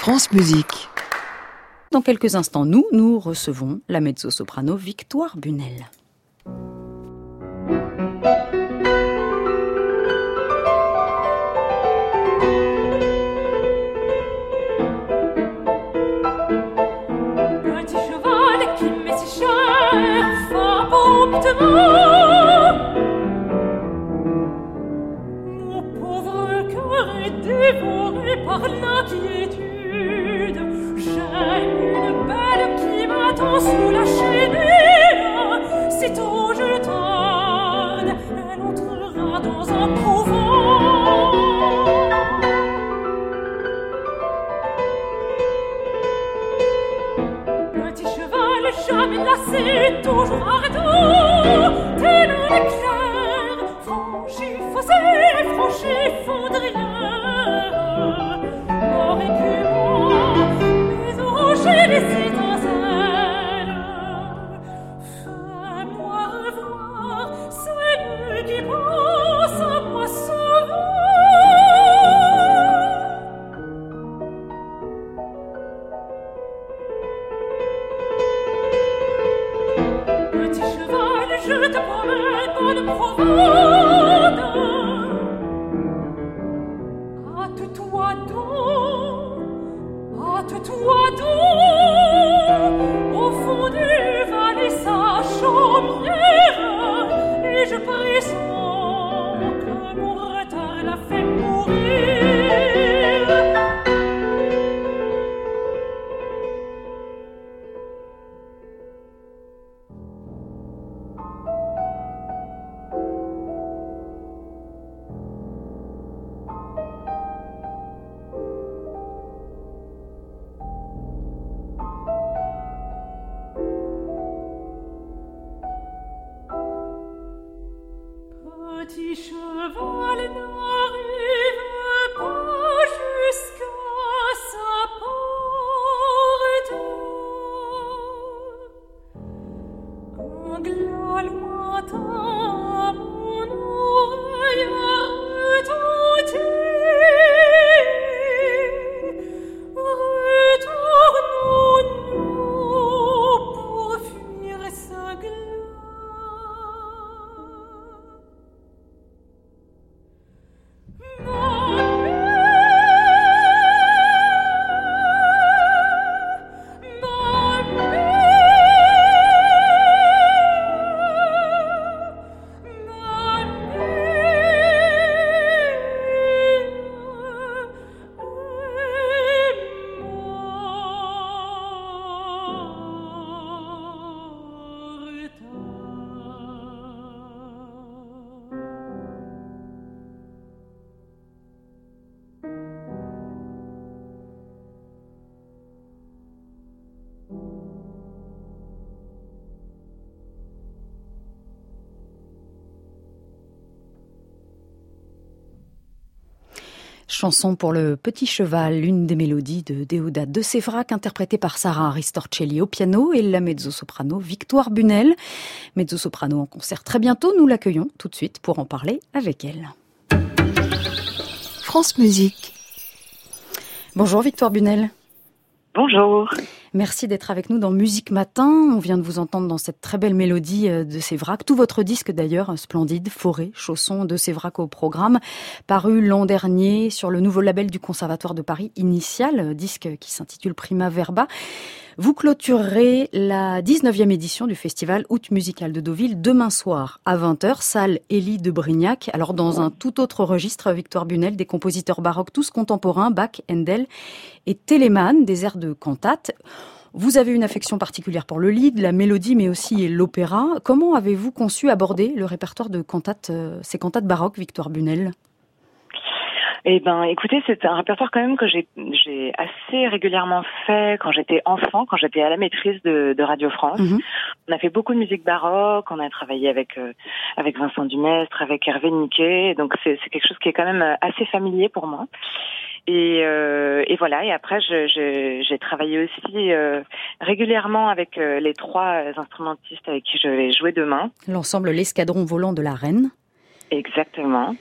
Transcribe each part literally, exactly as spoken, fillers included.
France Musique. Dans quelques instants, nous, nous recevons la mezzo-soprano Victoire Bunel. Petit cheval qui m'est si cher, va promptement. Mon pauvre cœur est dévoré par l'inquiétude. J'ai une belle qui m'attend sous la chenille. Sitôt je tarde, elle entrera dans un couvent. Petit cheval jamais lassé, toujours ardent, tenant l'éclair, franchi fossé, franchi fondrière. Mort écumant, mais au rocher des étincelles. Fais-moi revoir celui qui pense à moi sauveur. Petit cheval, je te promets bonne provende. Hâte-toi donc, hâte-toi donc, au fond du vallée sa chaumière, et je pressens que mon retard l'a fait mourir. Petit cheval n'arrive pas jusqu'à sa porte. Un glas lointain à mon oreille a retenti. Retournons-nous pour fuir ce glas. Chanson pour le petit cheval, l'une des mélodies de Déodat de Séverac, interprétée par Sarah Ristorcelli au piano et la mezzo-soprano Victoire Bunel. Mezzo-soprano en concert très bientôt, nous l'accueillons tout de suite pour en parler avec elle. France Musique. Bonjour Victoire Bunel. Bonjour. Merci d'être avec nous dans Musique Matin. On vient de vous entendre dans cette très belle mélodie de Séverac. Tout votre disque d'ailleurs, splendide, Forêt, Chaussons de Séverac au programme, paru l'an dernier sur le nouveau label du Conservatoire de Paris, Initial, disque qui s'intitule Prima Verba. Vous clôturerez la dix-neuvième édition du festival Août Musical de Deauville demain soir à vingt heures, salle Élie de Brignac. Alors dans un tout autre registre, Victoire Bunel, des compositeurs baroques tous contemporains, Bach, Handel et Telemann, des airs de cantate. Vous avez une affection particulière pour le lied, la mélodie, mais aussi l'opéra. Comment avez-vous conçu aborder le répertoire de cantates, ces cantates baroques, Victoire Bunel ? Eh ben, écoutez, c'est un répertoire quand même que j'ai, j'ai assez régulièrement fait quand j'étais enfant, quand j'étais à la maîtrise de, de Radio France. Mm-hmm. On a fait beaucoup de musique baroque, on a travaillé avec euh, avec Vincent Dumestre, avec Hervé Niquet, donc c'est, c'est quelque chose qui est quand même assez familier pour moi. Et, euh, et voilà. Et après, je, je, j'ai travaillé aussi euh, régulièrement avec euh, les trois instrumentistes avec qui je vais jouer demain. L'ensemble L'Escadron volant de la Reine. Exactement.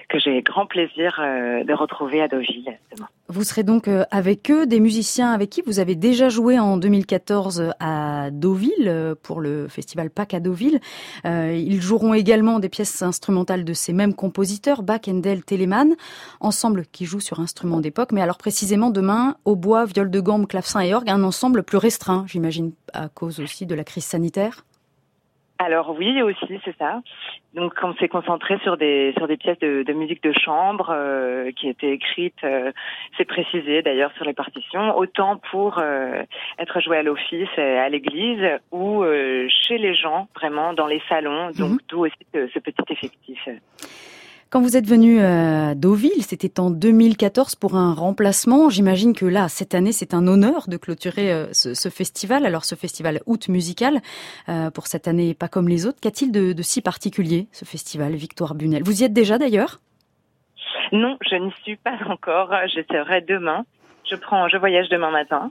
que j'ai grand plaisir euh, de retrouver à Deauville demain. Vous serez donc avec eux, des musiciens avec qui vous avez déjà joué en deux mille quatorze à Deauville pour le festival Pâques à Deauville. Euh, ils joueront également des pièces instrumentales de ces mêmes compositeurs, Bach, Handel, Telemann, ensemble qui joue sur instruments d'époque. Mais alors précisément demain, hautbois, viol de gambe, clavecin et orgue, un ensemble plus restreint, j'imagine à cause aussi de la crise sanitaire. Alors oui, aussi, c'est ça. Donc, on s'est concentré sur des sur des pièces de, de musique de chambre euh, qui étaient écrites, euh, c'est précisé d'ailleurs sur les partitions, autant pour euh, être joué à l'office, à l'église, ou euh, chez les gens, vraiment dans les salons. Donc, mmh. d'où aussi ce, ce petit effectif. Quand vous êtes venu à Deauville, c'était en deux mille quatorze pour un remplacement. J'imagine que là, cette année, c'est un honneur de clôturer ce, ce festival. Alors, ce festival Août Musical, euh, pour cette année, pas comme les autres. Qu'a-t-il de, de si particulier, ce festival, Victoire Bunel? Vous y êtes déjà d'ailleurs? Non, je n'y suis pas encore. Je serai demain. Je prends, je voyage demain matin.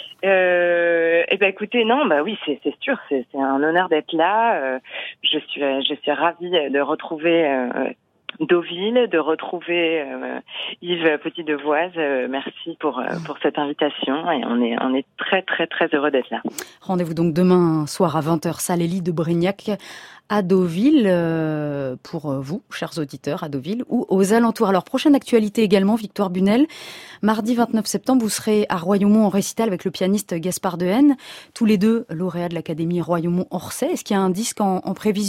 Euh, et ben écoutez, non, bah oui, c'est, c'est sûr, c'est, c'est un honneur d'être là. Euh, je suis, je suis ravie de retrouver. Euh, Deauville, de retrouver euh, Yves Petit-Devoise. Euh, merci pour euh, pour cette invitation et on est on est très très très heureux d'être là. Rendez-vous donc demain soir à vingt heures, salle Élie de Brignac à Deauville euh, pour vous, chers auditeurs, à Deauville ou aux alentours. Alors, prochaine actualité également, Victoire Bunel. Mardi vingt-neuf septembre, vous serez à Royaumont en récital avec le pianiste Gaspard Dehaene, tous les deux lauréats de l'Académie Royaumont-Orsay. Est-ce qu'il y a un disque en, en prévision ?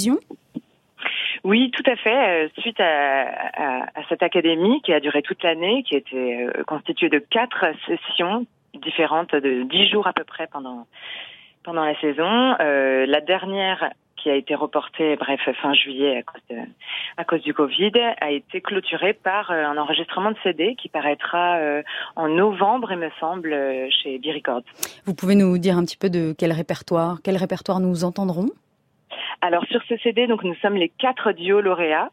Oui, tout à fait. Suite à, à, à cette académie qui a duré toute l'année, qui était constituée de quatre sessions différentes de dix jours à peu près pendant pendant la saison. Euh, la dernière, qui a été reportée, bref, fin juillet à cause de, à cause du Covid, a été clôturée par un enregistrement de C D qui paraîtra en novembre, il me semble, chez B Records. Vous pouvez nous dire un petit peu de quel répertoire, quel répertoire nous entendrons ? Alors sur ce C D, donc nous sommes les quatre duos lauréats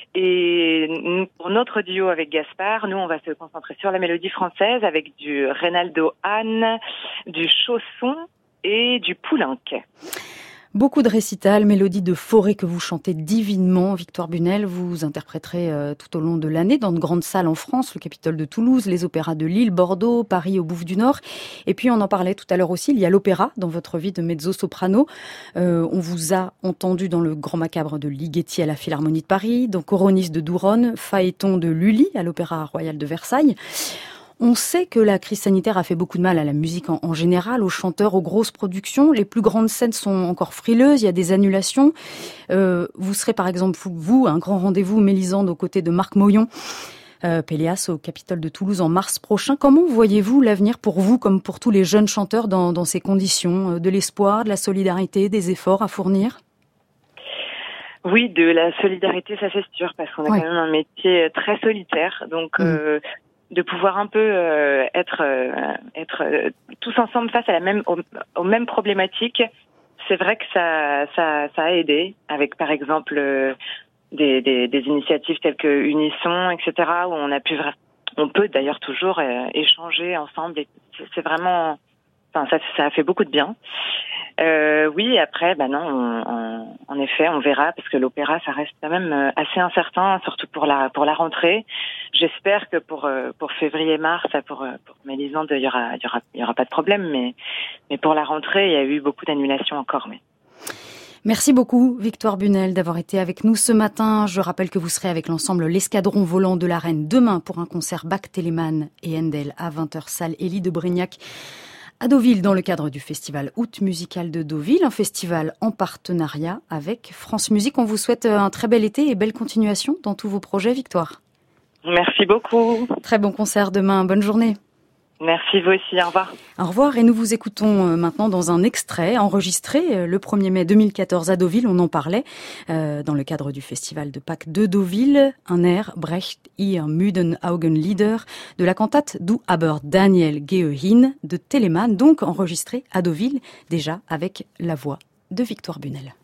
et nous, pour notre duo avec Gaspard, nous on va se concentrer sur la mélodie française avec du Reynaldo Hahn, du Chausson et du Poulenc. Beaucoup de récitals, mélodies de forêt que vous chantez divinement. Victoire Bunel, vous interpréterez euh, tout au long de l'année dans de grandes salles en France, le Capitole de Toulouse, les opéras de Lille, Bordeaux, Paris au Bouffe du Nord. Et puis on en parlait tout à l'heure aussi, il y a l'opéra dans votre vie de mezzo-soprano. Euh, on vous a entendu dans le Grand Macabre de Ligeti à la Philharmonie de Paris, dans Coronis de Douronne, Phaéton de Lully à l'Opéra Royal de Versailles. On sait que la crise sanitaire a fait beaucoup de mal à la musique en, en général, aux chanteurs, aux grosses productions. Les plus grandes scènes sont encore frileuses, il y a des annulations. Euh, vous serez par exemple, vous, un grand rendez-vous Mélisande aux côtés de Marc Moyon, euh, Péléas au Capitole de Toulouse en mars prochain. Comment voyez-vous l'avenir pour vous, comme pour tous les jeunes chanteurs dans, dans ces conditions? De l'espoir, de la solidarité, des efforts à fournir? Oui, de la solidarité, ça c'est sûr, parce qu'on a ouais. quand même un métier très solitaire. Donc... Mmh. Euh, de pouvoir un peu euh, être euh, être euh, tous ensemble face à la même aux, aux mêmes problématiques, c'est vrai que ça ça ça a aidé avec par exemple euh, des, des des initiatives telles que Unisson, et cetera, où on a pu on peut d'ailleurs toujours euh, échanger ensemble et c'est, c'est vraiment enfin ça ça a fait beaucoup de bien. Euh, oui, après, bah non, on, on, en effet, on verra parce que l'opéra, ça reste quand même assez incertain, surtout pour la pour la rentrée. J'espère que pour pour février-mars, pour pour Mélisande, il y aura il y aura il y aura pas de problème, mais mais pour la rentrée, il y a eu beaucoup d'annulations encore. Mais merci beaucoup, Victoire Bunel, d'avoir été avec nous ce matin. Je rappelle que vous serez avec l'ensemble L'Escadron Volant de la Reine demain pour un concert Bach, Telemann et Handel à vingt heures, salle Élie de Brignac à Deauville, dans le cadre du festival Août Musical de Deauville, un festival en partenariat avec France Musique. On vous souhaite un très bel été et belle continuation dans tous vos projets, Victoire. Merci beaucoup. Très bon concert demain, bonne journée. Merci, vous aussi, au revoir. Au revoir, et nous vous écoutons maintenant dans un extrait enregistré le premier mai deux mille quatorze à Deauville, on en parlait, euh, dans le cadre du festival de Pâques de Deauville, un air Brecht ihr müden Augenlider de la cantate Du aber Daniel gehe hin de Telemann, donc enregistré à Deauville, déjà avec la voix de Victoire Bunel.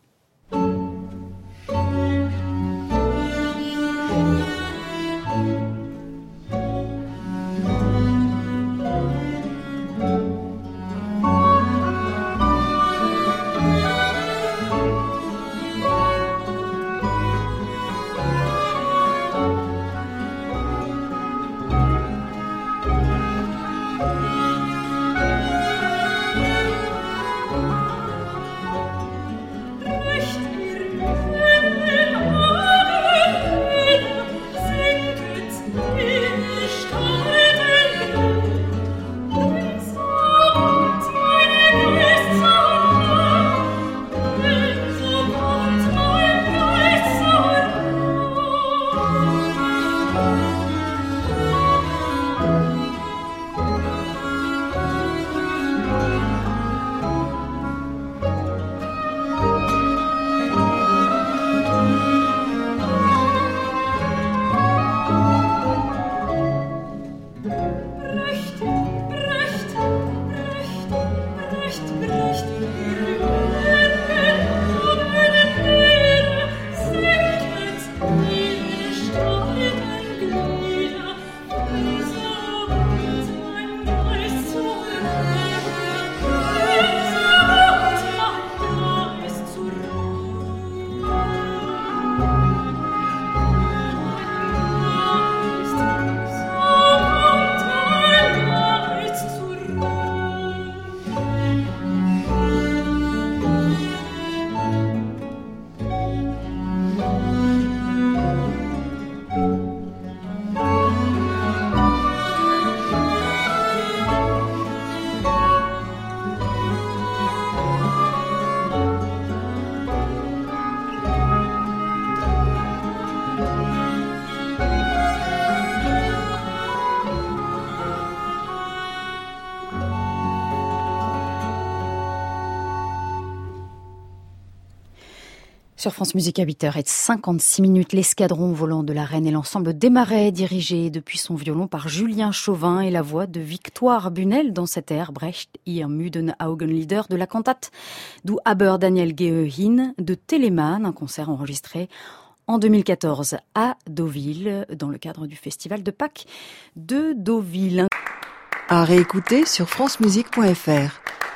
Sur France Musique à huit heures cinquante-six minutes, l'escadron volant de la Reine et l'ensemble des Marais, dirigé depuis son violon par Julien Chauvin et la voix de Victoire Bunel dans cet air Brecht ihr müden Augenlider de la cantate Du Aber Daniel Gehe de Telemann, un concert enregistré en deux mille quatorze à Deauville dans le cadre du festival de Pâques de Deauville. À réécouter sur francemusique point f r.